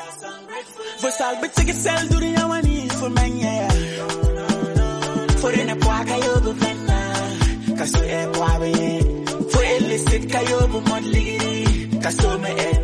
For salbe take sel duri yawani for manya. For in a poaka yobu venna. Kaso e poabe. For illicit kayobu modli. Kaso me